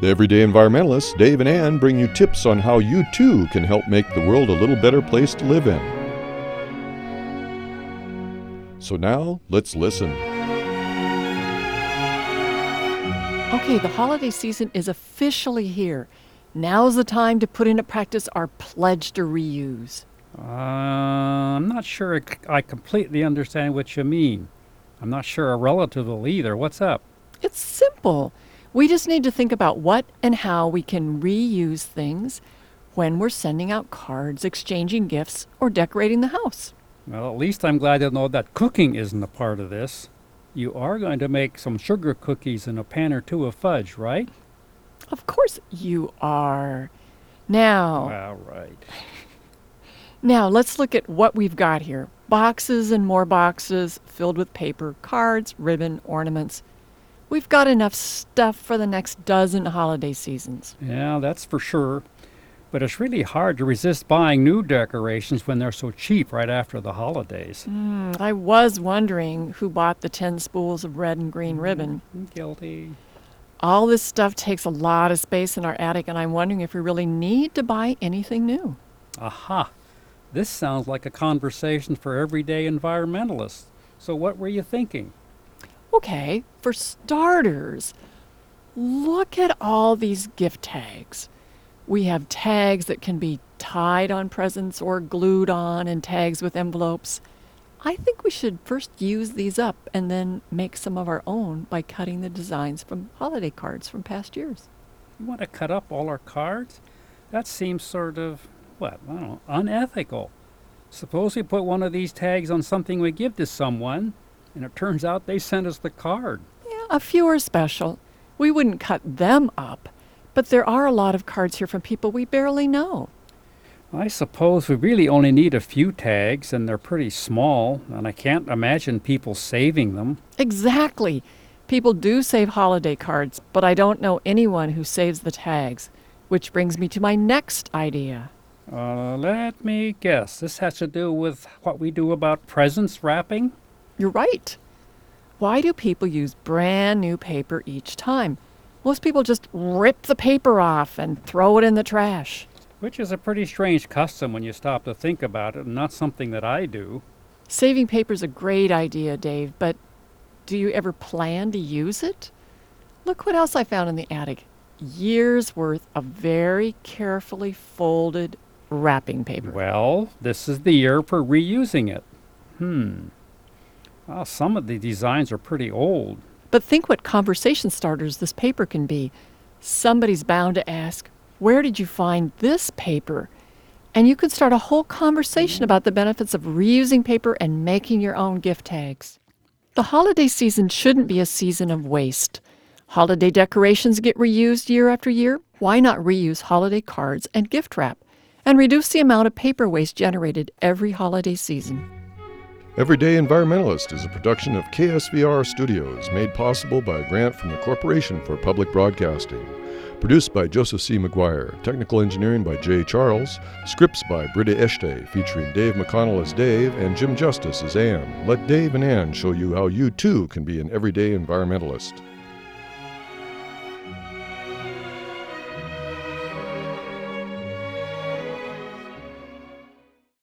The Everyday Environmentalists, Dave and Ann, bring you tips on how you too can help make the world a little better place to live in. So now, let's listen. Okay, the holiday season is officially here. Now's the time to put into practice our pledge to reuse. I'm not sure I completely understand what you mean. I'm not sure a relative will either. What's up? It's simple. We just need to think about what and how we can reuse things when we're sending out cards, exchanging gifts, or decorating the house. Well, at least I'm glad to know that cooking isn't a part of this. You are going to make some sugar cookies and a pan or two of fudge, right? Of course you are. Now, Well, right. Now, let's look at what we've got here. Boxes and more boxes filled with paper, cards, ribbon, ornaments. We've got enough stuff for the next dozen holiday seasons. Yeah, that's for sure. But it's really hard to resist buying new decorations when they're so cheap right after the holidays. I was wondering who bought the 10 spools of red and green ribbon. Guilty. All this stuff takes a lot of space in our attic, and I'm wondering if we really need to buy anything new. Aha! This sounds like a conversation for everyday environmentalists. So what were you thinking? Okay, for starters, look at all these gift tags. We have tags that can be tied on presents or glued on, and tags with envelopes. I think we should first use these up and then make some of our own by cutting the designs from holiday cards from past years. You want to cut up all our cards? That seems sort of, unethical. Suppose we put one of these tags on something we give to someone, and it turns out they sent us the card. Yeah, a few are special. We wouldn't cut them up, but there are a lot of cards here from people we barely know. I suppose we really only need a few tags, and they're pretty small, and I can't imagine people saving them. Exactly. People do save holiday cards, but I don't know anyone who saves the tags, which brings me to my next idea. Let me guess. This has to do with what we do about presents wrapping? You're right. Why do people use brand new paper each time? Most people just rip the paper off and throw it in the trash. Which is a pretty strange custom when you stop to think about it, and not something that I do. Saving paper's a great idea, Dave, but do you ever plan to use it? Look what else I found in the attic. Years worth of very carefully folded wrapping paper. Well, this is the year for reusing it. Well, some of the designs are pretty old. But think what conversation starters this paper can be. Somebody's bound to ask, where did you find this paper? And you could start a whole conversation about the benefits of reusing paper and making your own gift tags. The holiday season shouldn't be a season of waste. Holiday decorations get reused year after year. Why not reuse holiday cards and gift wrap and reduce the amount of paper waste generated every holiday season? Everyday Environmentalist is a production of KSVR Studios, made possible by a grant from the Corporation for Public Broadcasting. Produced by Joseph C. McGuire, technical engineering by Jay Charles, scripts by Britta Eshte, featuring Dave McConnell as Dave and Jim Justice as Ann. Let Dave and Ann show you how you too can be an everyday environmentalist.